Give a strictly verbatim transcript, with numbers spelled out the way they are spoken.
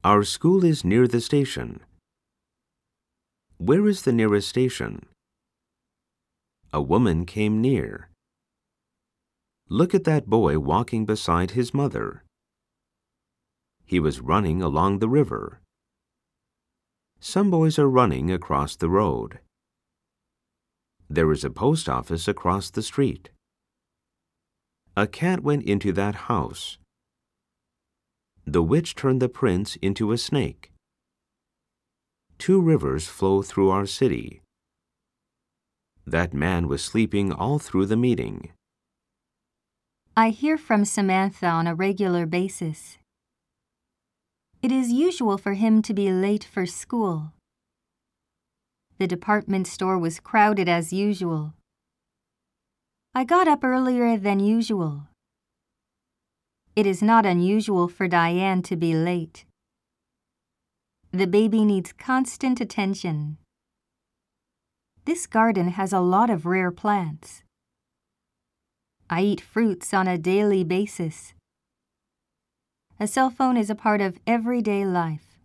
Our school is near the station. Where is the nearest station? A woman came near. Look at that boy walking beside his mother. He was running along the river. Some boys are running across the road. There is a post office across the street. A cat went into that house. The witch turned the prince into a snake. Two rivers flow through our city. That man was sleeping all through the meeting. I hear from Samantha on a regular basis. It is usual for him to be late for school. The department store was crowded as usual. I got up earlier than usual. It is not unusual for Diane to be late. The baby needs constant attention. This garden has a lot of rare plants. I eat fruits on a daily basis. A cell phone is a part of everyday life.